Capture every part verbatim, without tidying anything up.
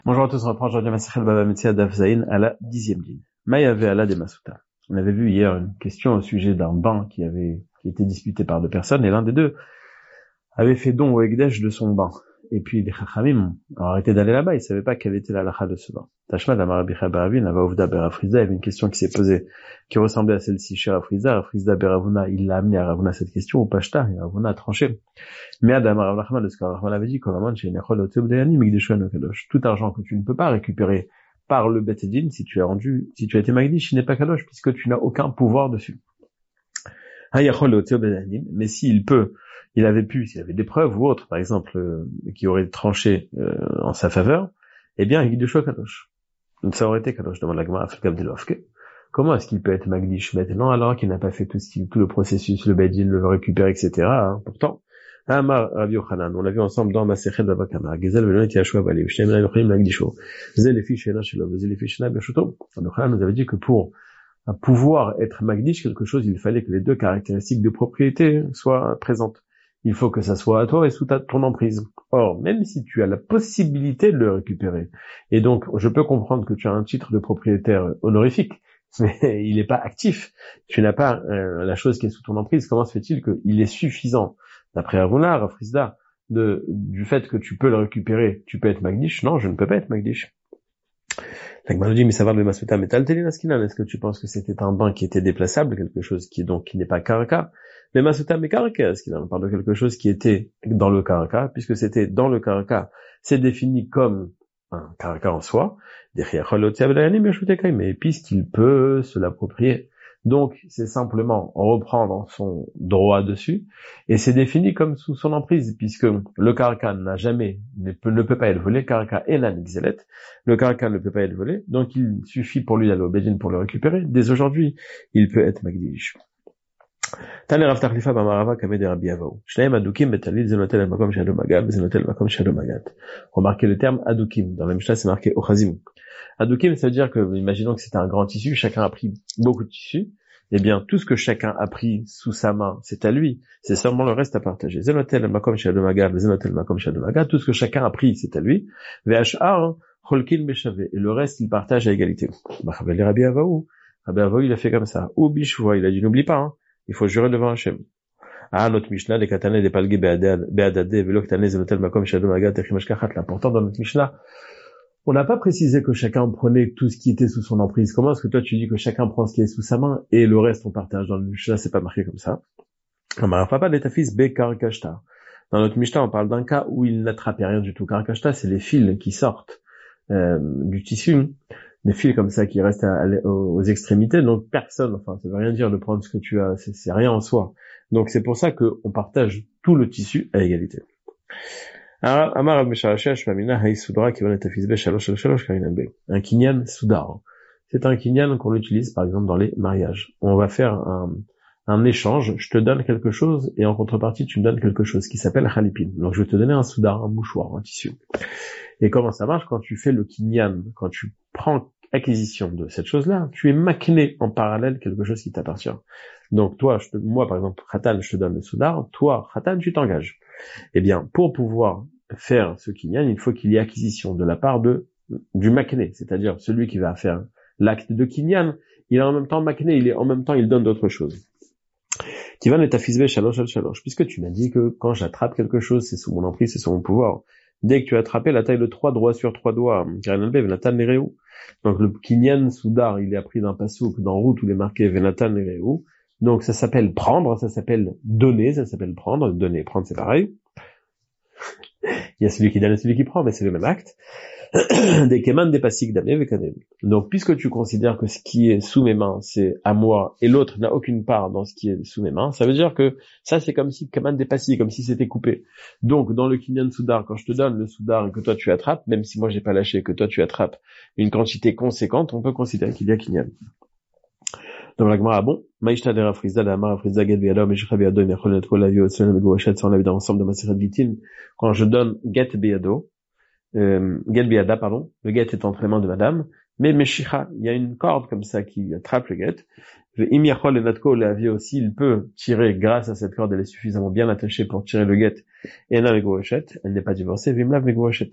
Bonjour à tous, on reprend aujourd'hui Masechet Bava Metzia Daf Zayin à la dixième ligne. Maya Ve'ala de Masuta. On avait vu hier une question au sujet d'un bain qui avait, qui était disputé par deux personnes, et l'un des deux avait fait don au Ekdesh de son bain. Et puis les Chachamim ont arrêté d'aller là-bas, ils savaient pas quelle était la halakha de ce bain. Tashma la Marabicha Baravin, Ava Uvda Berafriza, il y avait une question qui s'est posée, qui ressemblait à celle-ci chez Rafriza. Rafriza Beravuna, il l'a amené à Ravuna cette question, au Pashta, et Ravuna a tranché. Mais Adam Rav Nachman, de ce que Rav Nachman avait dit, tout argent que tu ne peux pas récupérer par le Bet Din, si tu as rendu, si tu as été Magdish, il n'est pas kadosh, puisque tu n'as aucun pouvoir dessus. Mais s'il peut, il avait pu, s'il avait des preuves ou autres, par exemple, euh, qui auraient tranché euh, en sa faveur, eh bien, il est kadosh. Donc ça aurait été kadosh, demande la Gemara Afilkabdelovke. Comment est-ce qu'il peut être Magdish maintenant, alors qu'il n'a pas fait tout, ce qui, tout le processus, le Bet Din, le récupérer, et cetera. Hein, pourtant, Amar Rabbi Yochanan, on l'a vu ensemble dans Masechet Bava Kama, Gezel Velon et Yashua Bali, Shem la Yochanim Magdisho, Zel Efi Shena Shelo, Zel Efi Shena Beshuto. Rabbi Yochanan nous avait dit que pour pouvoir être Magdish quelque chose, il fallait que les deux caractéristiques de propriété soient présentes. Il faut que ça soit à toi et sous ta, ton emprise. Or, même si tu as la possibilité de le récupérer, et donc je peux comprendre que tu as un titre de propriétaire honorifique, mais il n'est pas actif, tu n'as pas euh, la chose qui est sous ton emprise, comment se fait-il qu'il est suffisant, d'après Ravuna, Rafrizda, de, du fait que tu peux le récupérer, tu peux être Magdish? Non, je ne peux pas être Magdish. L'Agma nous dit, mais savoir le Masuta Metal Telinaskinan, est-ce que tu penses que c'était un bain qui était déplaçable, quelque chose qui est donc, qui n'est pas Karaka? Mais Masuta Mekaraka, est-ce qu'il en parle de quelque chose qui était dans le Karaka, puisque c'était dans le Karaka, c'est défini comme un Karaka en soi, mais puisqu'il peut se l'approprier. Donc, c'est simplement reprendre son droit dessus, et c'est défini comme sous son emprise, puisque le karaka n'a jamais, ne peut, ne peut pas être volé, karaka et la nixelet, le karaka ne peut pas être volé, donc il suffit pour lui d'aller au Bedin pour le récupérer. Dès aujourd'hui, il peut être magdish. Tane Rav Tachlifa Bamarava Kameh Rabbi Avaou. Shneim Adukim Betalil Zenotel Makom Shado Magad, Zenotel Makom Shado Magad. Remarquez le terme Adukim. Dans la Mishnah, c'est marqué Ochazim. Adukim, ça veut dire que, imaginons que c'était un grand tissu, chacun a pris beaucoup de tissu. Eh bien, tout ce que chacun a pris sous sa main, c'est à lui. C'est seulement le reste à partager. Zenotel Makom Shado Magad, Zenotel Makom Shado Magad. Tout ce que chacun a pris, c'est à lui. V H A, Cholkin Beshave. Et le reste, il partage à égalité. Rabbi Avaou. Rabbi Avaou, il a fait comme ça. Ou Bishwa, il a dit, n'oublie pas, hein. Il faut jurer devant Hachem. Ah, notre Mishnah, les katané, les palgué, beadade, velo katané, zenotel makom, shadou magat, techimashkachat. L'important dans notre Mishnah, on n'a pas précisé que chacun prenait tout ce qui était sous son emprise. Comment est-ce que toi tu dis que chacun prend ce qui est sous sa main et le reste on partage? Dans le Mishnah, c'est pas marqué comme ça. Dans notre Mishnah, on parle d'un cas où il n'attrapait rien du tout. Karkashta, c'est les fils qui sortent euh, du tissu, des fils comme ça qui restent à, à, aux extrémités, donc personne, enfin ça veut rien dire de prendre ce que tu as, c'est, c'est rien en soi. Donc c'est pour ça qu'on partage tout le tissu à égalité. Un kinyan soudar, c'est un kinyan qu'on utilise par exemple dans les mariages. On va faire un, un échange, je te donne quelque chose et en contrepartie tu me donnes quelque chose qui s'appelle khalipin. Donc je vais te donner un soudar, un mouchoir, un tissu. Et comment ça marche quand tu fais le kinyan, quand tu prends acquisition de cette chose-là, tu es makné en parallèle quelque chose qui t'appartient. Donc toi, je te, moi par exemple, Khatan, je te donne le soudar, toi, Khatan, tu t'engages. Eh bien, pour pouvoir faire ce kinyan, il faut qu'il y ait acquisition de la part de du makné, c'est-à-dire celui qui va faire l'acte de kinyan, il est en même temps makné, il est en même temps il donne d'autres choses. Kivan et tafizbe shalosh al shalosh, puisque tu m'as dit que quand j'attrape quelque chose, c'est sous mon emprise, c'est sous mon pouvoir. Dès que tu as attrapé la taille de trois doigts sur trois doigts, Venatan Nereu. Donc le kinyan soudar, il est appris d'un pasouk, dans route où il est marqué Venatan Nereu. Donc ça s'appelle prendre, ça s'appelle donner, ça s'appelle prendre, donner, prendre c'est pareil. Il y a celui qui donne et celui qui prend, mais c'est le même acte. Des keman des pasik damé vekanem. Donc puisque tu considères que ce qui est sous mes mains c'est à moi et l'autre n'a aucune part dans ce qui est sous mes mains, ça veut dire que ça c'est comme si keman des pasik, comme si c'était coupé. Donc dans le kinyan soudar, quand je te donne le soudar et que toi tu attrapes, même si moi j'ai pas lâché, que toi tu attrapes une quantité conséquente, on peut considérer qu'il y a kinyan. Donc la Gemara, bon, Maïshta de Rafrizda, la Mara Rafrizda, Get Beado, Meshcha Beado, Necholet Kolavio, Tselem Gouachet, ça on l'a vu dans l'ensemble de ma série de Gitin, quand je donne Get Beado, Euh, Get Biada, pardon, le get est entre les mains de madame, mais Meshicha, il y a une corde comme ça qui attrape le get. Im Yachol et Natko le aussi, il peut tirer grâce à cette corde, elle est suffisamment bien attachée pour tirer le get. Et elle n'a Megouachet, elle n'est pas divorcée, Vimlav Megouachet.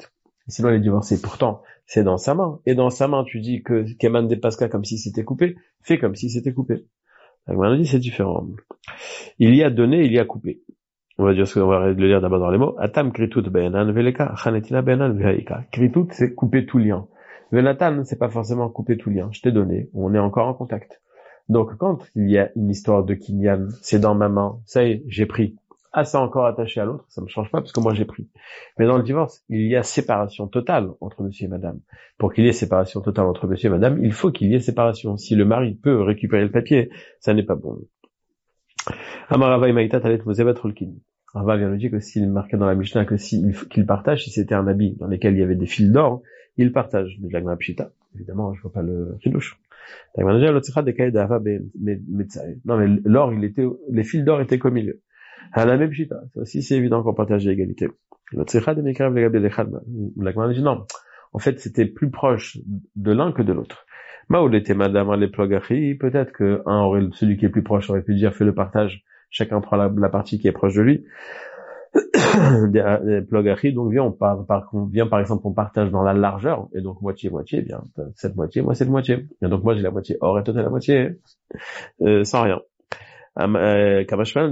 Sinon, elle est divorcée. Pourtant, c'est dans sa main. Et dans sa main, tu dis que Keman Pasca comme si c'était coupé. Fais comme si c'était coupé. Donc, on dit c'est différent. Il y a donné, il y a coupé. On va dire ce qu'on va le lire d'abord dans les mots. Atam kritut be'enan veleka, chanetina be'enan vehaika. Kritut, c'est couper tout lien. Venatan, c'est pas forcément couper tout lien. Je t'ai donné. On est encore en contact. Donc, quand il y a une histoire de kinyan, c'est dans ma main. Ça y est, j'ai pris. Ah, c'est encore attaché à l'autre. Ça me change pas parce que moi j'ai pris. Mais dans le divorce, il y a séparation totale entre monsieur et madame. Pour qu'il y ait séparation totale entre monsieur et madame, il faut qu'il y ait séparation. Si le mari peut récupérer le papier, ça n'est pas bon. Amarava imaïta talet mozebat rolkin. Rava vient nous dire que s'il marquait dans la Mishnah que s'il qu'il partage, si c'était un habit dans lequel il y avait des fils d'or, il partage. Mais l'agma pshita, évidemment, je vois pas le chidouche. Non, mais l'or, il était, les fils d'or étaient qu'au milieu. L'agma pshita, ça aussi c'est évident qu'on partage l'égalité. L'agma dit non. En fait, c'était plus proche de l'un que de l'autre. Maoul était madame les plogari, peut-être que un aurait, celui qui est plus proche aurait pu dire fais le partage, chacun prend la, la partie qui est proche de lui. des, des plogari, donc viens, on part, par, on vient par exemple, on partage dans la largeur, et donc moitié-moitié, bien, cette moitié, moi cette moitié. Et donc moi j'ai la moitié or et toi t'as la moitié, euh, sans rien. Kamashman,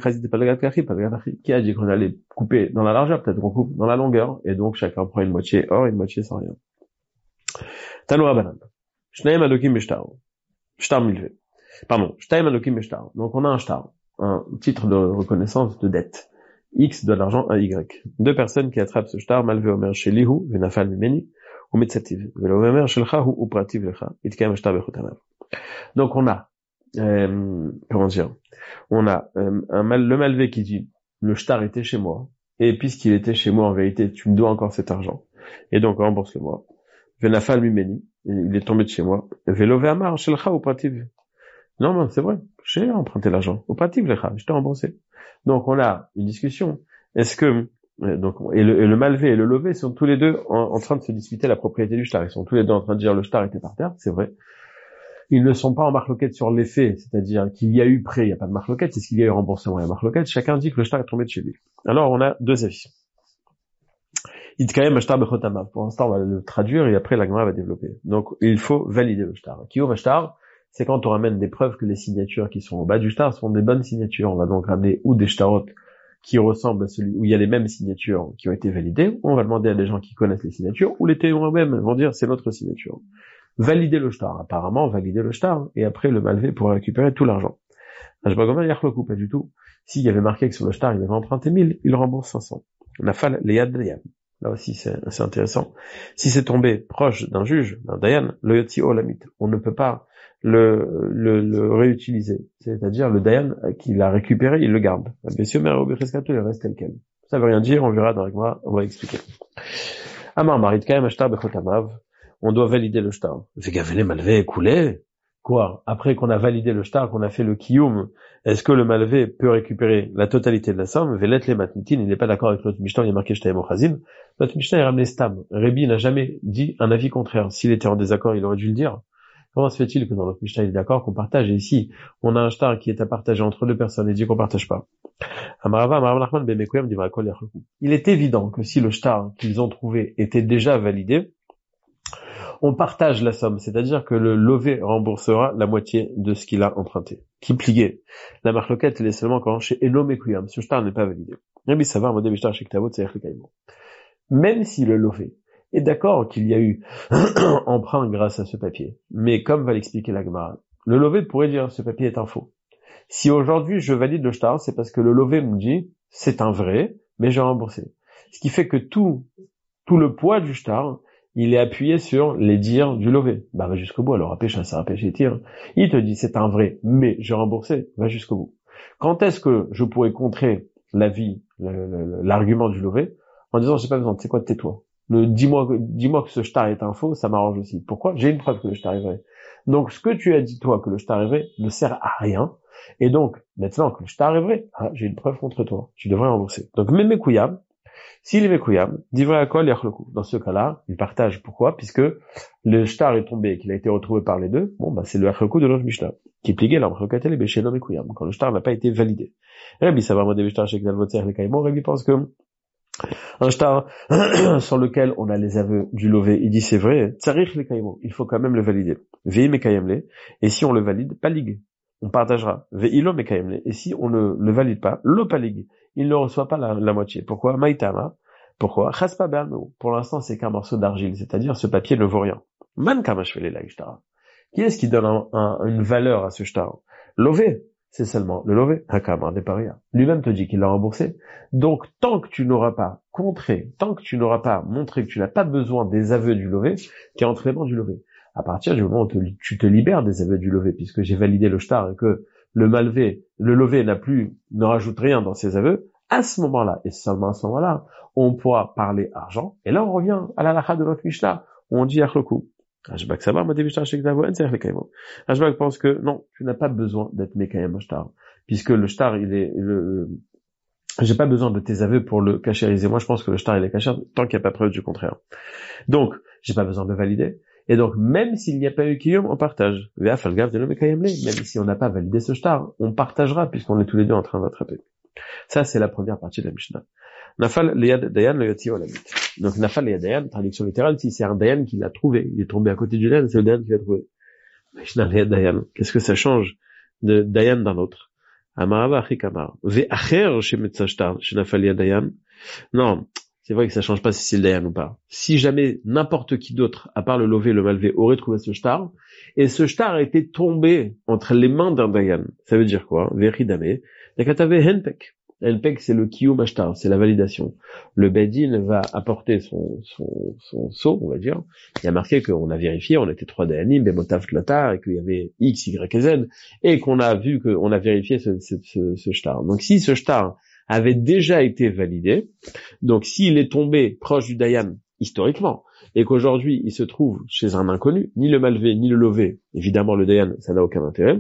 qui a dit qu'on allait couper dans la largeur, peut-être qu'on coupe dans la longueur, et donc chacun prend une moitié or et une moitié sans rien. Tanoura banane. Shnaim alokim beshtar. Shtar milvé. Pardon. Shtaim alokim beshtar. Donc on a un shtar. Un titre de reconnaissance de dette. X de l'argent à Y. Deux personnes qui attrapent ce shtar, malvé omer shelihu, venafal mimeni, ou metzativ. Velo omer shelcha ou prativ lecha. Itkem shtar bechotanav. Donc on a, euh, comment dire, on a, euh, un mal, le malvé qui dit, le shtar était chez moi, et puisqu'il était chez moi, en vérité, tu me dois encore cet argent. Et donc, rembourse-le-moi. Venafal mimeni. Il est tombé de chez moi. Vélo ve'amar shelcha ou prativ. Non, non, c'est vrai. J'ai emprunté l'argent. Au prativ lecha. Je t'ai remboursé. Donc, on a une discussion. Est-ce que, donc, et le, et le malvé et le lové sont tous les deux en, en train de se disputer la propriété du shtar. Ils sont tous les deux en train de dire le shtar était par terre. C'est vrai. Ils ne sont pas en marloquette sur les faits. C'est-à-dire qu'il y a eu prêt. Il n'y a pas de marloquette. C'est ce qu'il y a eu remboursement. Il y a marloquette. Chacun dit que le shtar est tombé de chez lui. Alors, on a deux avis. Itkayem shtar bechotamav. Pour l'instant, on va le traduire et après la Gemara va développer. Donc, il faut valider le shtar. Kiyom shtar, c'est quand on ramène des preuves que les signatures qui sont au bas du shtar sont des bonnes signatures. On va donc ramener ou des shtarot qui ressemblent à celui où il y a les mêmes signatures qui ont été validées, ou on va demander à des gens qui connaissent les signatures, ou les témoins eux-mêmes vont dire c'est notre signature. Valider le shtar. Apparemment, valider le shtar et après le malvé pour récupérer tout l'argent. Ajbagomer yachloku, pas du tout. S'il y avait marqué que sur le shtar il avait emprunté mille, il rembourse cinq cents. Nafal leyad leyad. Là aussi, c'est assez intéressant. Si c'est tombé proche d'un juge, d'un dayan, le yotzi olamit, on ne peut pas le, le, le réutiliser. C'est-à-dire, le dayan qui l'a récupéré, il le garde. Messieurs, mais il reste tel quel. Ça veut rien dire, on verra dans la Gemara, on va expliquer. Amar marit kaim ashtar bechotamav, on doit valider le shtar. Vegavele malvé écoulé. Quoi? Après qu'on a validé le shtar, qu'on a fait le kiyum, est-ce que le malvé peut récupérer la totalité de la somme? Velet les matnitin, il n'est pas d'accord avec notre Mishnah, il est marqué shtaim ochazin. Notre Mishnah est ramené stam. Rébi n'a jamais dit un avis contraire. S'il était en désaccord, il aurait dû le dire. Comment se fait-il que dans notre Mishnah il est d'accord qu'on partage, et ici, on a un shtar qui est à partager entre deux personnes et dit qu'on partage pas? Il est évident que si le shtar qu'ils ont trouvé était déjà validé, on partage la somme, c'est-à-dire que le lové remboursera la moitié de ce qu'il a emprunté. Qui plié. La marloquette, elle est seulement quand chez Enom et Kuyam. Ce shtar n'est pas validé. Même si le lové est d'accord qu'il y a eu emprunt grâce à ce papier, mais comme va l'expliquer la Gemara, le lové pourrait dire ce papier est un faux. Si aujourd'hui je valide le shtar, c'est parce que le lové me dit c'est un vrai, mais j'ai remboursé. Ce qui fait que tout, tout le poids du shtar, il est appuyé sur les dires du lové. Bah, va jusqu'au bout, alors, apêche, ça rapêche les tirs. Il te dit, c'est un vrai, mais j'ai remboursé, va jusqu'au bout. Quand est-ce que je pourrais contrer l'avis, l'argument du lové, en disant, j'ai pas besoin, tu sais quoi, tais-toi. Le, dis-moi, dis-moi que ce shtar est un faux, ça m'arrange aussi. Pourquoi? J'ai une preuve que le shtar est vrai. Donc, ce que tu as dit, toi, que le shtar est vrai, ne sert à rien. Et donc, maintenant que le shtar est vrai, ah, j'ai une preuve contre toi. Tu devrais rembourser. Donc, même mes couillables, s'il est Mekouyam, divrei akol yachloku. Dans ce cas-là, il partage. Pourquoi? Puisque le shtar est tombé et qu'il a été retrouvé par les deux, bon, bah, c'est le yachloku de notre Mishnah. Qui plié la machlokatel et béché non Mekouyam. Quand le shtar n'a pas été validé. Rabbi Savar Modé Bishtar Shek Dalvotzer le Kaimo, Rabbi pense que, Un shtar sur lequel on a les aveux du lové, il dit c'est vrai, tsarich le kaimo, il faut quand même le valider. Ve'i mekayemle, et si on le valide, pas ligue, on partagera. Ve'ilo mekayemle, et si on ne le valide pas, lo pas ligue, il ne reçoit pas la, la moitié. Pourquoi? Maïtama. Pourquoi? Chaspa berno. Pour l'instant, c'est qu'un morceau d'argile, c'est-à-dire ce papier ne vaut rien. Man kamashvele la shtar. Qui est-ce qui donne un, un, une valeur à ce shtar? Lové. C'est seulement le lové, Hakamar des paria. Lui-même te dit qu'il l'a remboursé. Donc, tant que tu n'auras pas contré, tant que tu n'auras pas montré que tu n'as pas besoin des aveux du lové, tu es entre les mains du lové. À partir du moment où te, tu te libères des aveux du lové, puisque j'ai validé le shtar et que le malvé, le lové n'a plus, ne rajoute rien dans ses aveux, à ce moment-là, et seulement à ce moment-là, on pourra parler argent. Et là, on revient à la lacha de notre Mishnah, où on dit achloku. Rajbak Sabar, Rajbak pense que non, tu n'as pas besoin d'être Mekayem shtar, puisque le shtar, il est, le, j'ai pas besoin de tes aveux pour le cachériser. Moi, je pense que le shtar, il est caché tant qu'il n'y a pas preuve du contraire. Donc, j'ai pas besoin de le valider. Et donc, même s'il n'y a pas eu kiyum, on partage. Même si on n'a pas validé ce shtar, on partagera, puisqu'on est tous les deux en train d'attraper. Ça, c'est la première partie de la Mishnah. Nafal liyad dayan lo yotzi olamit. Donc nafal liyad dayan, traduction littérale, si c'est un dayan qui l'a trouvé, il est tombé à côté du dayan, c'est le dayan qui l'a trouvé. Mishnah liyad dayan. Qu'est-ce que ça change de dayan d'un autre? Amarava achikamar. Ve acher shemetza shtar shenafal liyad dayan. Non, c'est vrai que ça change pas si c'est le dayan ou pas. Si jamais n'importe qui d'autre, à part le lové et le malvé, aurait trouvé ce shtar, et ce shtar a été tombé entre les mains d'un dayan, ça veut dire quoi? Veridame. Yakatave henpek. Henpek, c'est le kiyum ashtar, c'est la validation. Le bedin va apporter son, son, son sceau, on va dire. Il y a marqué qu'on a vérifié, on était trois dayanim, bemotav tlata, et qu'il y avait X, Y et Z, et qu'on a vu qu'on a vérifié ce, ce, ce, ce shtar. Donc si ce shtar avait déjà été validé, donc s'il est tombé proche du dayan, historiquement, et qu'aujourd'hui il se trouve chez un inconnu, ni le malvé, ni le lové, évidemment le dayan, ça n'a aucun intérêt,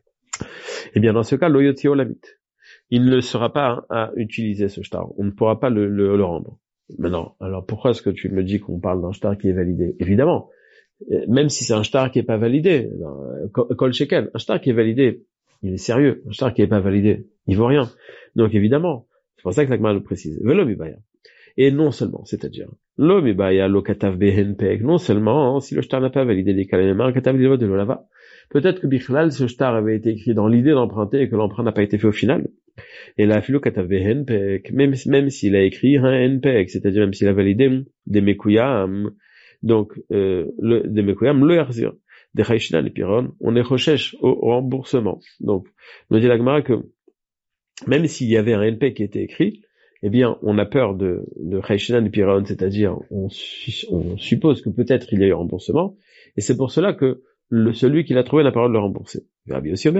eh bien dans ce cas, loyoti olamit. Il ne sera pas à utiliser ce shtar. On ne pourra pas le, le, le rendre. Maintenant, alors pourquoi est-ce que tu me dis qu'on parle d'un shtar qui est validé? Évidemment, même si c'est un shtar qui est pas validé, kol shekel, un shtar qui est validé, il est sérieux. Un shtar qui est pas validé, il vaut rien. Donc évidemment, c'est pour ça que la Gemara le précise. Velo mibaya. Et non seulement, c'est-à-dire, lo mibaya lo katav behen pek, non seulement, hein, si le shtar n'a pas validé les kalemar, katav de l'olava. Peut-être que bichlal, ce shtar avait été écrit dans l'idée d'emprunter et que l'emprunt n'a pas été fait au final. Et la philo katav henpek, même, même s'il a écrit un henpek, c'est-à-dire même s'il a validé des mekuyam, donc, euh, le, des mekuyam, le yarzir, des chaishna, les piron, on est recherche au remboursement. Donc, nous dit la Gemara que, même s'il y avait un henpek qui était écrit, eh bien, on a peur de, de chaishna, les piron, c'est-à-dire, on, on suppose que peut-être il y a eu remboursement, et c'est pour cela que le, celui qui l'a trouvé n'a pas le droit de le rembourser. Rabbi aussi,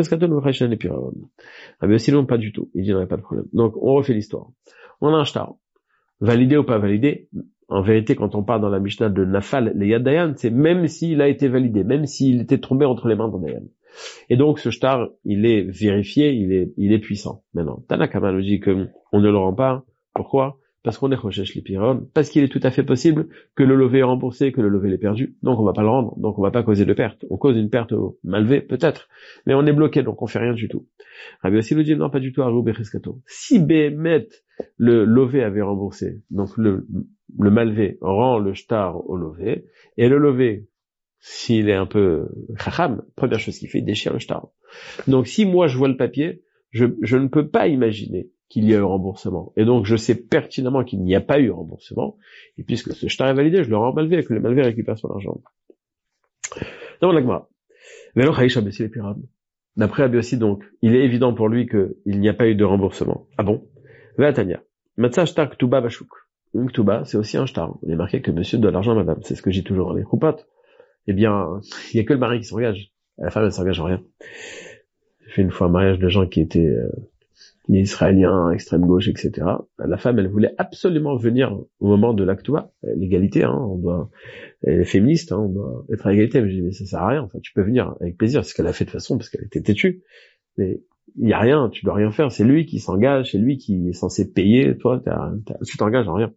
Rabbi aussi, non, pas du tout. Il dit, non, il n'y a pas de problème. Donc, on refait l'histoire. On a un shtar. Validé ou pas validé, en vérité, quand on parle dans la Mishnah de Nafal, le Yad Dayan, c'est même s'il a été validé, même s'il était tombé entre les mains d'un Dayan. Et donc, ce shtar, il est vérifié, il est, il est puissant. Maintenant, Tanakama nous dit que on ne le rend pas. Pourquoi? Parce qu'on est recherche les piron, parce qu'il est tout à fait possible que le lové est remboursé, que le lové l'ait perdu, donc on va pas le rendre, donc on va pas causer de perte. On cause une perte au malvé, peut-être, mais on est bloqué, donc on fait rien du tout. Rabbi aussi nous dit, non, pas du tout, Arou Becheskato. Si Bémet, le lové avait remboursé, donc le, le malvé rend le shtar au lové, et le lové, s'il est un peu chacham, première chose qu'il fait, il déchire le shtar. Donc si moi je vois le papier, je, je ne peux pas imaginer qu'il y a eu remboursement. Et donc, je sais pertinemment qu'il n'y a pas eu remboursement. Et puisque ce shtar est validé, je le rends malvé, et que le malvé récupère son argent. Donc, l'agma. Vélo chaïcha bessi les pyramides. D'après Rabbi aussi, donc, il est évident pour lui qu'il n'y a pas eu de remboursement. Ah bon? Véatania. Matza shtar ktuba bashuk. Une ktuba, c'est aussi un shtar. Il est marqué que monsieur doit l'argent à madame. C'est ce que j'ai toujours. Les choupotes. Eh bien, il n'y a que le mari qui s'engage. La femme, elle s'engage en rien. J'ai fait une fois un mariage de gens qui étaient, euh, les Israéliens, extrême gauche, et cetera. La femme, elle voulait absolument venir au moment de l'actua, l'égalité, hein, on doit, elle est féministe, hein, on doit être à l'égalité, mais je dis, mais ça sert à rien, enfin, tu peux venir avec plaisir, c'est ce qu'elle a fait de toute façon, parce qu'elle était têtue, mais il y a rien, tu dois rien faire, c'est lui qui s'engage, c'est lui qui est censé payer, toi, t'as, t'as, tu t'engages en rien.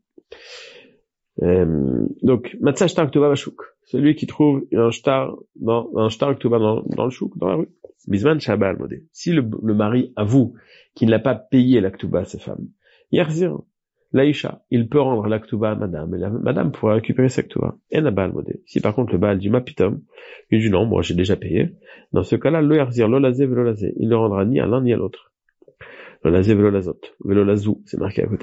Euh, donc, Matzah shtar ktuba bashuk, celui qui trouve un shtar, dans, un shtar ktuba dans, dans le chouk, dans la rue. Bisman Shabal Modé. Si le, le mari avoue qu'il n'a pas payé la ktuba à sa femme, Yerzir, Laïcha, il peut rendre l'aktuba à madame, et la madame pourra récupérer sa aktuba. Et n'a Baal modé. Si par contre le Baal dit ma pitom, il dit non, moi j'ai déjà payé. Dans ce cas-là, lo yarzir, lo lazé, velo lazé. Il ne rendra ni à l'un ni à l'autre. Lo lazé, velo lazot. Velo lazou, c'est marqué à côté.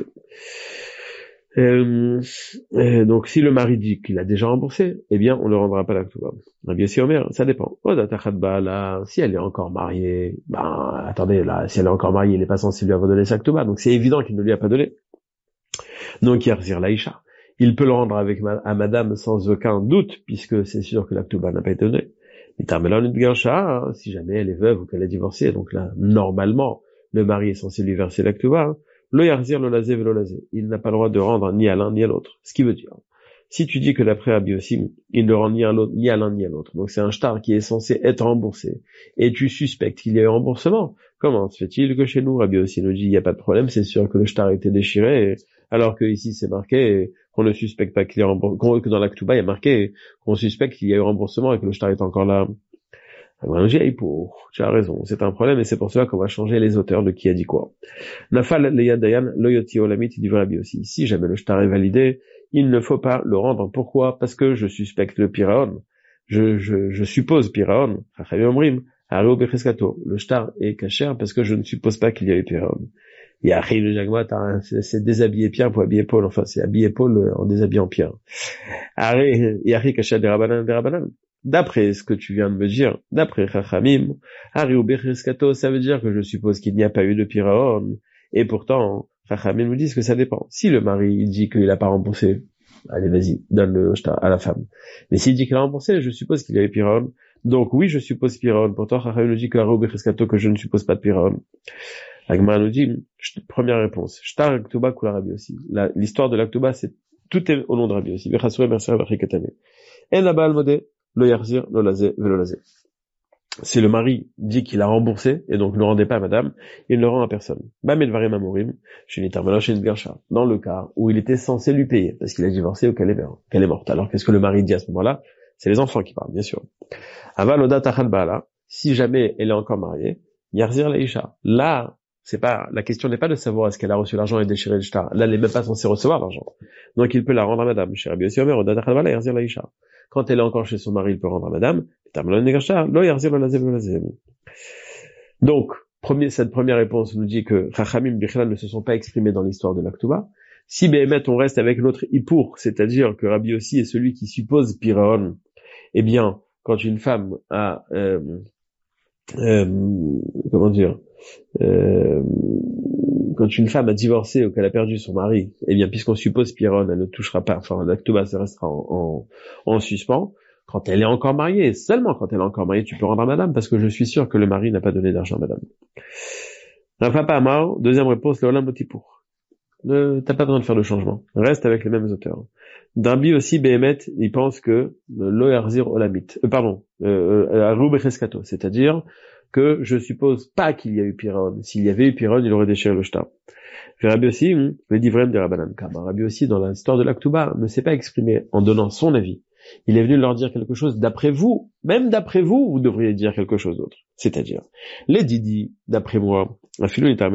Euh, euh, donc si le mari dit qu'il a déjà remboursé, eh bien on ne rendra pas l'aktuba. Bien sûr, Omer, ça dépend. Là, si elle est encore mariée, ben attendez, là, si elle est encore mariée, il n'est pas censé lui avoir donné sa aktuba, donc c'est évident qu'il ne lui a pas donné. Donc yarzir laïcha, il peut le rendre avec ma, à madame sans aucun doute, puisque c'est sûr que l'aktuba n'a pas été donné. Hein, si jamais elle est veuve ou qu'elle est divorcée, donc là, normalement, le mari est censé lui verser l'aktuba. Hein. Lo yarzir lo lazé velo lazé. Il n'a pas le droit de rendre ni à l'un ni à l'autre. Ce qui veut dire, si tu dis que d'après Rabbi Yossi, il ne rend ni à l'autre, ni à l'un ni à l'autre. Donc c'est un shtar qui est censé être remboursé. Et tu suspectes qu'il y a eu remboursement. Comment se fait-il que chez nous, Rabbi Yossi nous dit, il n'y a pas de problème, c'est sûr que le shtar a été déchiré, et, alors que ici c'est marqué qu'on ne suspecte pas qu'il y a remboursement, que dans l'aktuba il y a marqué qu'on suspecte qu'il y a eu remboursement et que le shtar est encore là. Tu as raison, c'est un problème et c'est pour cela qu'on va changer les auteurs de qui a dit quoi. Nafal Leya Dayan Loyoti Olamit dit Rabbi aussi. Si jamais le shtar est validé, il ne faut pas le rendre. Pourquoi? Parce que je suspecte le piraon. Je, je, je suppose piraon. Le shtar est caché parce que je ne suppose pas qu'il y a eu piraon. Et après le jagma, c'est déshabiller Pierre pour habiller Paul. Enfin, c'est habiller Paul en déshabillant Pierre. Après, Yari caché des rabanan, des rabanan. D'après ce que tu viens de me dire, d'après Chachamim, Ariou Becheskato, ça veut dire que je suppose qu'il n'y a pas eu de piraon. Et pourtant, Chachamim nous disent que ça dépend. Si le mari il dit qu'il n'a pas remboursé, allez vas-y, donne le shtar à la femme. Mais s'il dit qu'il a remboursé, je suppose qu'il y a eu piraon. Donc oui, je suppose piraon. Pourtant, Chachamim nous dit que Ariou Becheskato, que je ne suppose pas de piraon. Agma nous dit, première réponse, shtar aktuba kula Rabbi aussi. L'histoire de l'aktuba, c'est tout est au nom de Rabbi aussi. Bechasure Mercer Bachikatane. En la baal modé. Lo yarzir, lo lazé, velo lazé. Si le mari dit qu'il a remboursé, et donc ne rendait pas à madame, il ne le rend à personne. Dans le cas où il était censé lui payer, parce qu'il a divorcé ou qu'elle est, qu'elle est morte. Alors qu'est-ce que le mari dit à ce moment-là? C'est les enfants qui parlent, bien sûr. Avaloda tachal baala, si jamais elle est encore mariée, yarzir laïcha. Là, c'est pas, la question n'est pas de savoir est-ce qu'elle a reçu l'argent et déchiré le shtar. Là, elle n'est même pas censée recevoir l'argent. Donc, il peut la rendre à madame. Chez Rabbi Yossi Omer, oda tachal baala, yarzir laïcha. Quand elle est encore chez son mari, il peut rendre à madame. Donc, premier, cette première réponse nous dit que Chachamim Bichlal ne se sont pas exprimés dans l'histoire de l'Aktuba. Si Behemet, on reste avec notre Ipur, c'est-à-dire que Rabbi Yossi est celui qui suppose Piraon, eh bien, quand une femme a, euh, euh, comment dire, euh, quand une femme a divorcé ou qu'elle a perdu son mari, eh bien, puisqu'on suppose Piraon, elle ne touchera pas, enfin, l'Aktuba, ça restera en, en, en suspens. Quand elle est encore mariée, seulement quand elle est encore mariée, tu peux rendre à madame, parce que je suis sûr que le mari n'a pas donné d'argent à madame. Rafa Amar, deuxième réponse, le Olam Botipour. Ne, t'as pas besoin de faire de changement. Reste avec les mêmes auteurs. Darby aussi, Behemet, il pense que Lo Yarzir Olamit, euh, pardon, euh, Arou Becheskato, c'est-à-dire que je suppose pas qu'il y a eu Piraon. S'il y avait eu Piraon, il aurait déchiré le shtar. Rabbi aussi, le divrem de Rabbanan Kama. Rabbi aussi, dans l'histoire de l'Aktuba, ne s'est pas exprimé en donnant son avis. Il est venu leur dire quelque chose d'après vous. Même d'après vous, vous devriez dire quelque chose d'autre. C'est-à-dire, les didi, d'après moi, moi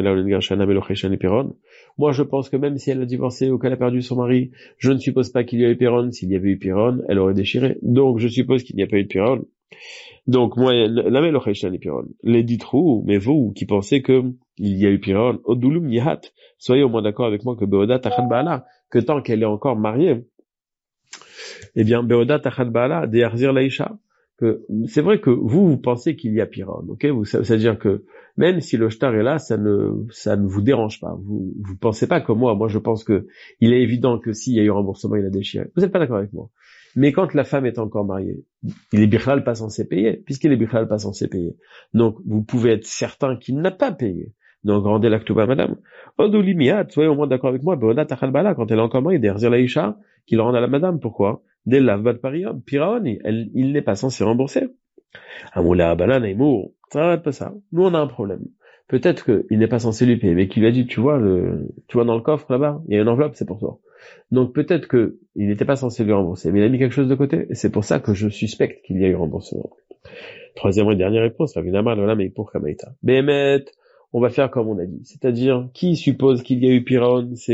je pense que même si elle a divorcé ou qu'elle a perdu son mari, je ne suppose pas qu'il y a eu Piron. S'il y avait eu Piron, elle aurait déchiré. Donc je suppose qu'il n'y a pas eu de Piron. Donc moi, la Melocheshan et Piron. Les dit trous, mais vous qui pensez que il y a eu Piron, Odulum Yihat, soyez au moins d'accord avec moi que Beoda Tachat Baala, que tant qu'elle est encore mariée, eh bien, Beoda Tachat Baala, de Yarzir Laïcha, que c'est vrai que vous, vous pensez qu'il y a Piron, ok? Vous, c'est-à-dire que même si le shtar est là, ça ne, ça ne vous dérange pas. Vous, vous pensez pas comme moi. Moi, je pense que il est évident que s'il y a eu remboursement, il a déchiré. Vous n'êtes pas d'accord avec moi. Mais quand la femme est encore mariée, il est bichlal pas censé payer, puisqu'il est bichlal pas censé payer. Donc, vous pouvez être certain qu'il n'a pas payé. Donc, rendez l'aktuba, madame. Odolimiat, soyez au moins d'accord avec moi, Beoda Tachal Bala, quand elle est encore mariée, Derzir Laïcha, qu'il rende à la madame. Pourquoi? Dès l'avbat parium, Piraoni, il n'est pas censé rembourser. Amoula, Balan, Aimour, ça va pas ça. Nous, on a un problème. Peut-être qu'il n'est pas censé lui payer, mais qu'il lui a dit, tu vois, le, tu vois dans le coffre, là-bas, il y a une enveloppe, c'est pour toi. Donc, peut-être que il n'était pas censé lui rembourser, mais il a mis quelque chose de côté, et c'est pour ça que je suspecte qu'il y a eu remboursement. Troisième et dernière réponse, Ravinama, Lola, mais pour Kamaïta. Béhémet, on va faire comme on a dit. C'est-à-dire, qui suppose qu'il y a eu Piraon, c'est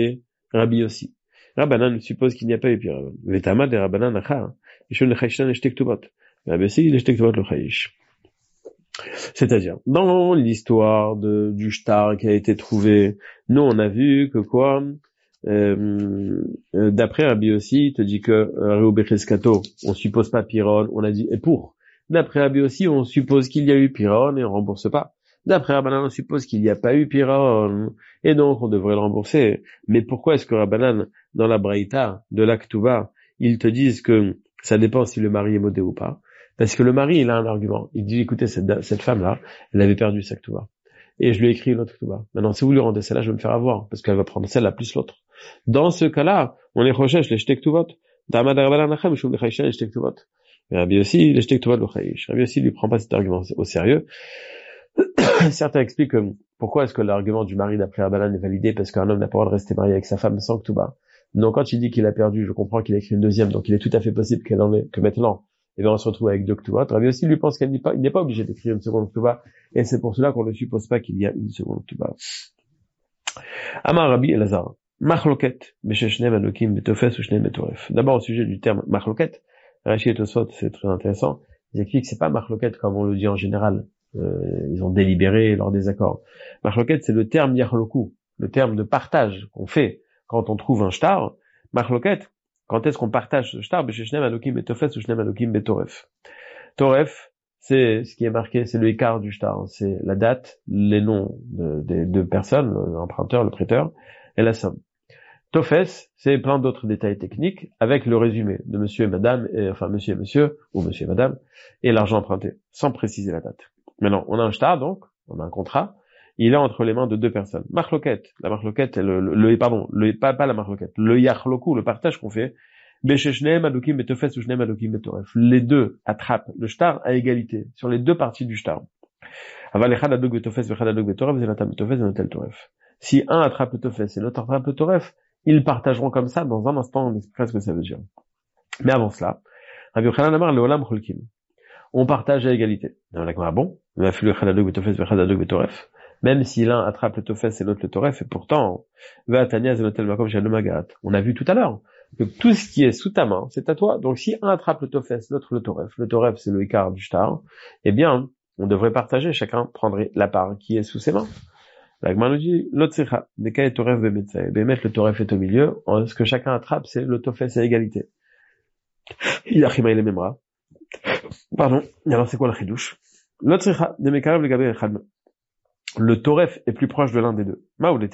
Rabbi aussi. Rabbanan suppose qu'il n'y a pas eu pire. Vetama de Rabbanan achar. Yishon lechayshan eshtek tubot. Rabbi aussi, l'eshtek tubot le chayish. C'est-à-dire, dans l'histoire de, du shtar qui a été trouvé, nous on a vu que quoi, euh, d'après Rabbi aussi, il te dit que Réobecheskato, on suppose pas Piron, on a dit et pour. D'après Rabbi aussi, on suppose qu'il y a eu Piron et on rembourse pas. D'après Rabbanan, on suppose qu'il n'y a pas eu Piron et donc on devrait le rembourser. Mais pourquoi est-ce que Rabbanan, dans la Braïta de l'Aktuba, ils te disent que ça dépend si le mari est modé ou pas? Parce que le mari, il a un argument. Il dit, écoutez, cette, cette femme-là, elle avait perdu sa Ktuba. Et je lui ai écrit une autre Ktuba. Maintenant, si vous lui rendez celle-là, je vais me faire avoir, parce qu'elle va prendre celle-là plus l'autre. Dans ce cas-là, on les recherche, les shtek Ktubot. Damad Rabbanan acham, mishum lechayshan, les shtek Ktubot. Mais Rabbi aussi, les shtek Ktubot le chayish. Rabbi aussi, lui prend pas cet argument au sérieux. Certains expliquent que, pourquoi est-ce que l'argument du mari d'après Rabbanan est validé, parce qu'un homme n'a pas le droit de rester marié avec sa femme sans Ktuba. Donc, quand il dit qu'il a perdu, je comprends qu'il a écrit une deuxième, donc il est tout à fait possible qu'elle en ait, que maintenant, et bien on se retrouve avec deux Ktubot. Rabbi aussi lui pense qu'il n'est pas, il n'est pas obligé d'écrire une seconde Ktuba, et c'est pour cela qu'on ne suppose pas qu'il y a une seconde Ktuba. Amar Rabbi Elazar, Machloket, Besheshnem Anokim, Betofes ou Shnem Betoref. D'abord au sujet du terme Machloket, Rashi et Tosfot, c'est très intéressant. Ils expliquent que c'est pas Machloket comme on le dit en général. Euh, ils ont délibéré leur désaccord. Machloket, c'est le terme Yachloku, le terme de partage qu'on fait quand on trouve un shtar. Machloket, quand est-ce qu'on partage ce shtar? Besheshnem Anokim Betofes ou Shnem Anokim Betoref. Toref, c'est ce qui est marqué, c'est le écart du shtar. C'est la date, les noms des deux personnes, l'emprunteur, le prêteur, et la somme. Tofes, c'est plein d'autres détails techniques, avec le résumé de monsieur et madame, et, enfin monsieur et monsieur, ou monsieur et madame, et l'argent emprunté, sans préciser la date. Maintenant, on a un shtar, donc, on a un contrat, il est entre les mains de deux personnes. Marloquette, la marloquette, le, le, le, pardon, le, pas, pas la marloquette, le yachloku, le partage qu'on fait, Besheshneem adokim betofes ou shneem adokim betoref. Les deux attrapent le shtar à égalité, sur les deux parties du shtar. Aval echad adok betofes vechad adok betoref, zenatam betofes, zenatel toref. Si un attrape le tofes et l'autre attrape le toref, ils partageront comme ça, dans un instant, on expliquera ce que ça veut dire. Mais avant cela, Rabbi Yochanan amar leolam cholkim. On partage à égalité. Ah bon? Même si l'un attrape le tofes et l'autre le toref, et pourtant, on a vu tout à l'heure que tout ce qui est sous ta main, c'est à toi. Donc si un attrape le tofes, l'autre le toref, le toref c'est le écart du shtar, eh bien, on devrait partager, chacun prendrait la part qui est sous ses mains. La Gemara nous dit, l'otsecha, des cas et toref bemetzae, bemet le toref est au milieu, ce que chacun attrape, c'est le tofes à égalité. Il a chima il est memra. Pardon, alors c'est quoi le chidouche? L'otsecha, de mekarev le gabé echad. Le toref est plus proche de l'un des deux. Le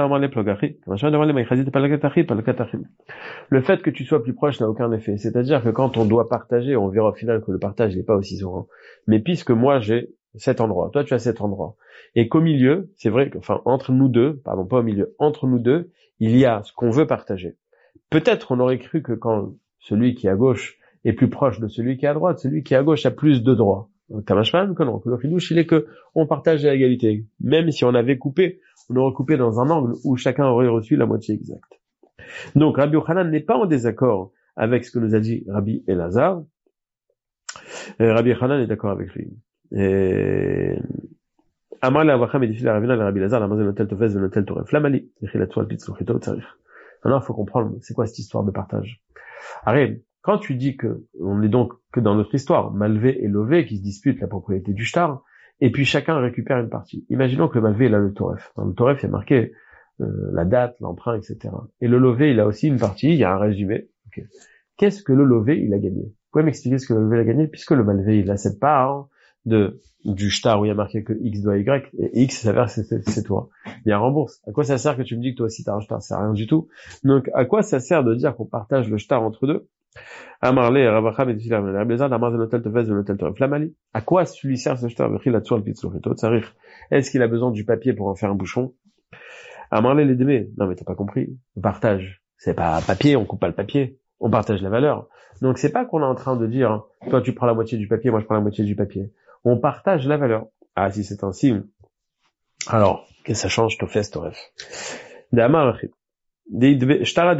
fait que tu sois plus proche n'a aucun effet. C'est-à-dire que quand on doit partager, on verra au final que le partage n'est pas aussi souvent. Mais puisque moi j'ai cet endroit, toi tu as cet endroit, et qu'au milieu, c'est vrai que, enfin entre nous deux, pardon pas au milieu, entre nous deux, il y a ce qu'on veut partager. Peut-être on aurait cru que quand celui qui est à gauche est plus proche de celui qui est à droite, celui qui est à gauche a plus de droits. Kamashman, que non, que le chidouche, il est que on partage à égalité. Même si on avait coupé, on aurait coupé dans un angle où chacun aurait reçu la moitié exacte. Donc, Rabbi Yochanan n'est pas en désaccord avec ce que nous a dit Rabbi Elazar. Et Rabbi Yochanan est d'accord avec lui. Et... Amar l'avacham et difficile à Rabbi Elazar, la mazel notel tofes, notel toref. Flamali, l'échilatu al pitzuchito tsarich. Alors, il faut comprendre, c'est quoi cette histoire de partage? Arrête. Quand tu dis que, on est donc que dans notre histoire, Malvé et Lové qui se disputent la propriété du shtar, et puis chacun récupère une partie. Imaginons que le Malvé, il a le Toref. Dans le Toref, il y a marqué euh, la date, l'emprunt, et cetera. Et le Lové, il a aussi une partie, il y a un résumé. Okay. Qu'est-ce que le Lové, il a gagné? Vous pouvez m'expliquer ce que le Lové a gagné? Puisque le Malvé, il a cette part de du shtar où il y a marqué que X doit Y, et X, ça s'avère que c'est, c'est toi. Il y a un rembourse. À quoi ça sert que tu me dis que toi aussi t'as un shtar? Ça sert à rien du tout. Donc, à quoi ça sert de dire qu'on partage le shtar entre deux? À quoi lui sert ce shtar? Est-ce qu'il a besoin du papier pour en faire un bouchon? Non mais t'as pas compris. Le partage, c'est pas papier, on coupe pas le papier, on partage la valeur. Donc c'est pas qu'on est en train de dire, toi tu prends la moitié du papier, moi je prends la moitié du papier. On partage la valeur. Ah si c'est ainsi, alors qu'est-ce que ça change? Tofes, toref. Un shtar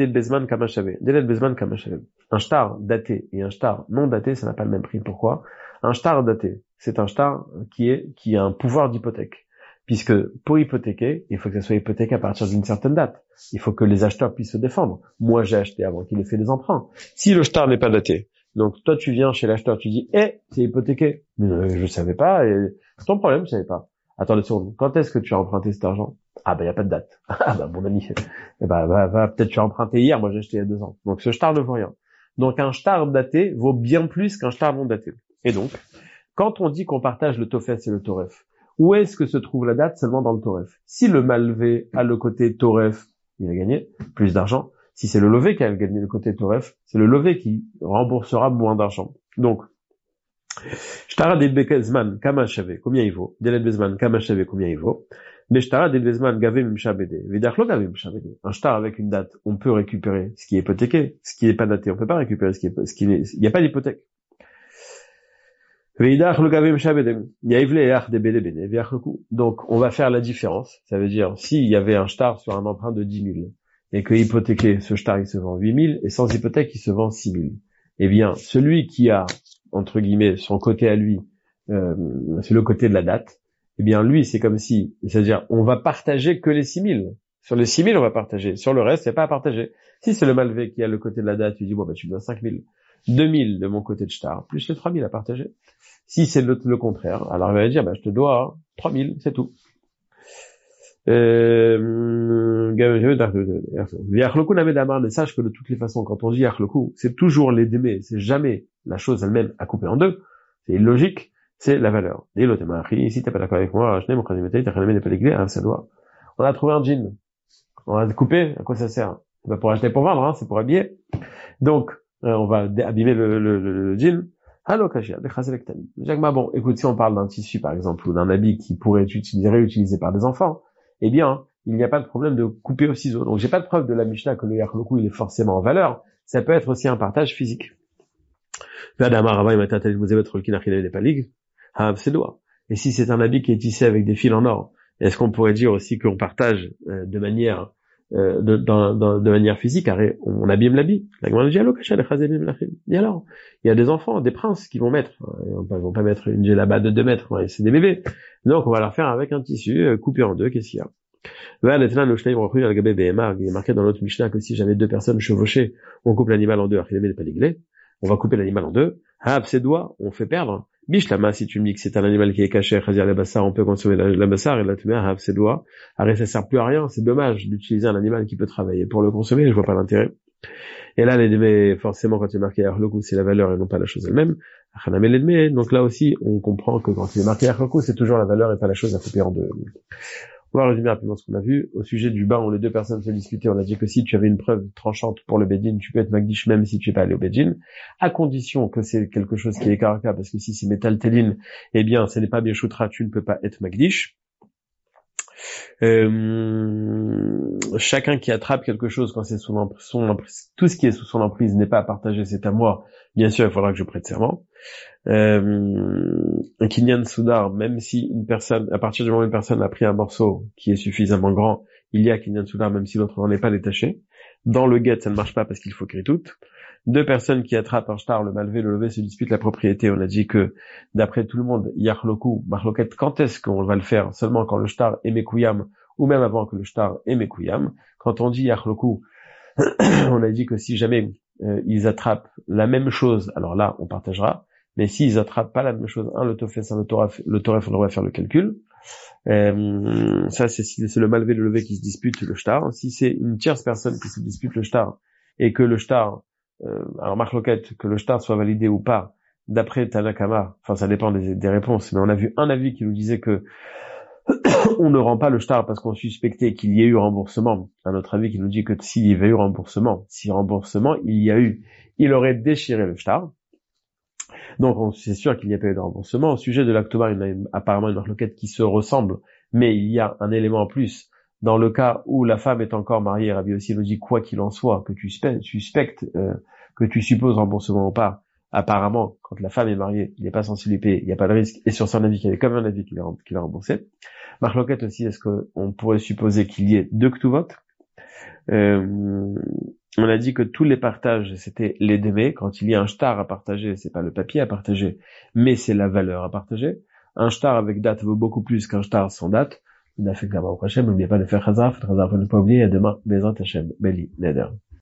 daté et un shtar non daté, ça n'a pas le même prix. Pourquoi? Un shtar daté, c'est un shtar qui est qui a un pouvoir d'hypothèque. puisque pour hypothéquer, il faut que ça soit hypothéqué à partir d'une certaine date. Il faut que les acheteurs puissent se défendre. Moi, j'ai acheté avant qu'il ait fait les emprunts. Si le shtar n'est pas daté, donc toi, tu viens chez l'acheteur, tu dis, eh, c'est hypothéqué. Mais euh, je savais pas, et c'est ton problème, je savais pas. Attends, deux secondes. Quand est-ce que tu as emprunté cet argent? Ah, ben, il y a pas de date. Ah, ben, mon ami. Eh ben, va, va, peut-être tu as emprunté hier, moi j'ai acheté il y a deux ans. Donc, ce shtar ne vaut rien. Donc, un shtar daté vaut bien plus qu'un shtar non daté. Et donc, quand on dit qu'on partage le tofes et le toref, où est-ce que se trouve la date? Seulement dans le toref. Si le malvé a le côté toref, il a gagné plus d'argent. Si c'est le lové qui a gagné le côté toref, c'est le lové qui remboursera moins d'argent. Donc, Shtara del Bezman, kama shave, combien il vaut? Del Bezman, kama shave, combien il vaut? Mais Shtara del Bezman, gavé mimshabede. Vidachlo gavé mimshabede. Un shtar avec une date, on peut récupérer ce qui est hypothéqué, ce qui n'est pas daté. On peut pas récupérer ce qui est, ce qui est, il n'y a pas d'hypothèque. Donc, on va faire la différence. Ça veut dire, s'il y avait un shtar sur un emprunt de dix mille, et que hypothéqué, ce shtar, il se vend huit mille, et sans hypothèque, il se vend six mille. Eh bien, celui qui a, entre guillemets, son côté à lui, euh, c'est le côté de la date, eh bien, lui, c'est comme si, c'est-à-dire, on va partager que les six mille. Sur les six mille, on va partager. Sur le reste, il n'y a pas à partager. Si c'est le malvé qui a le côté de la date, tu dis, bon, bah, tu me donnes cinq mille. deux mille de mon côté de shtar, plus les trois mille à partager. Si c'est le, le contraire, alors il va dire, bah, je te dois trois mille, c'est tout. Euh, mais sache que de toutes les façons, quand on dit yachloku, c'est toujours les démés, c'est jamais la chose elle-même à couper en deux. C'est illogique, c'est la valeur. Si t'es pas d'accord avec moi, ça doit. On a trouvé un jean. On va couper, à quoi ça sert? C'est pas pour acheter pour vendre, hein, c'est pour habiller. Donc, euh, on va abîmer le, le, le, le jean. Allo kashia, bechazelektanim. Jacques, bon, écoute, si on parle d'un tissu, par exemple, ou d'un habit qui pourrait être utilisé, réutilisé par des enfants, eh bien, il n'y a pas de problème de couper au ciseau. Donc, j'ai pas de preuve de la Mishnah que le yachloku, il est forcément en valeur. Ça peut être aussi un partage physique. Et si c'est un habit qui est tissé avec des fils en or, est-ce qu'on pourrait dire aussi qu'on partage euh, de manière euh, de, dans, dans, de manière physique, on abîme l'habit. Et alors, il y a des enfants, des princes qui vont mettre, ils vont vont pas mettre une djellaba de deux mètres, c'est des bébés. Donc on va leur faire avec un tissu euh, coupé en deux, qu'est-ce qu'il y a? Il est marqué dans l'autre Mishnah que si j'avais deux personnes chevauchées, on coupe l'animal en deux, on va couper l'animal en deux, ses doigts, on fait perdre. Bishlama, si tu me dis que c'est un animal qui est caché, chazir la bassar, on peut consommer la, la bassar, et la tumeur, ah, ses doigts. Arrête, ça sert plus à rien, c'est dommage d'utiliser un animal qui peut travailler. Pour le consommer, je vois pas l'intérêt. Et là, les démés, forcément, quand il est marqué Arloku, c'est la valeur et non pas la chose elle-même. Donc là aussi, on comprend que quand il est marqué Arloku, c'est toujours la valeur et pas la chose à couper en deux. On va résumer rapidement ce qu'on a vu. Au sujet du bain où les deux personnes se disputaient, on a dit que si tu avais une preuve tranchante pour le Bedin, tu peux être Magdish même si tu n'es pas allé au Bedin, à condition que c'est quelque chose qui est karaka, parce que si c'est métal téline, eh bien, ce n'est pas Bieshutra, tu ne peux pas être Magdish. Euh, chacun qui attrape quelque chose quand c'est sous son emprise, tout ce qui est sous son emprise n'est pas à partager, c'est à moi. Bien sûr, il faudra que je prête serment. Euh, un kinyan soudar, même si une personne, à partir du moment où une personne a pris un morceau qui est suffisamment grand, il y a kinyan soudar, même si l'autre n'en est pas détaché. Dans le guet, ça ne marche pas parce qu'il faut créer tout. Deux personnes qui attrapent un shtar, le malvé, le levé, se disputent la propriété. On a dit que, d'après tout le monde, yachloku, marloket, quand est-ce qu'on va le faire? Seulement quand le shtar est mekouyam, ou même avant que le shtar est mekouyam. Quand on dit yachloku, on a dit que si jamais euh, ils attrapent la même chose, alors là, on partagera. Mais s'ils attrapent pas la même chose, un, le tofes, un, le toref, le toref, on devrait faire le calcul. Euh, ça, c'est si c'est le malvé, le levé qui se dispute le shtar. Si c'est une tierce personne qui se dispute le shtar, et que le shtar, euh, alors marque loquette, que le shtar soit validé ou pas, d'après Tanakama, enfin ça dépend des, des réponses, mais on a vu un avis qui nous disait que on ne rend pas le shtar parce qu'on suspectait qu'il y ait eu remboursement. Un autre avis qui nous dit que s'il y avait eu remboursement, si remboursement il y a eu, il aurait déchiré le shtar. Donc c'est sûr qu'il n'y a pas eu de remboursement. Au sujet de l'actobar, il y a une, apparemment une marloquette qui se ressemble, mais il y a un élément en plus. Dans le cas où la femme est encore mariée, Rabbi aussi nous dit quoi qu'il en soit, que tu suspectes, euh, que tu supposes remboursement ou pas, apparemment, quand la femme est mariée, il n'est pas censé lui payer, il n'y a pas de risque, et sur son avis, qu'il y avait comme un avis qu'il a, qu'il a remboursé. Marloquette aussi, est-ce qu'on pourrait supposer qu'il y ait deux ktuvot? Euh, on a dit que tous les partages, c'était les démés. Quand il y a un shtar à partager, c'est pas le papier à partager, mais c'est la valeur à partager. Un shtar avec date vaut beaucoup plus qu'un shtar sans date. il a fait que là-bas au Hachem, n'oubliez pas de faire Chazar, faites Chazar pour ne pas oublier, et à demain, Bezrat Hachem, Beli, Neder.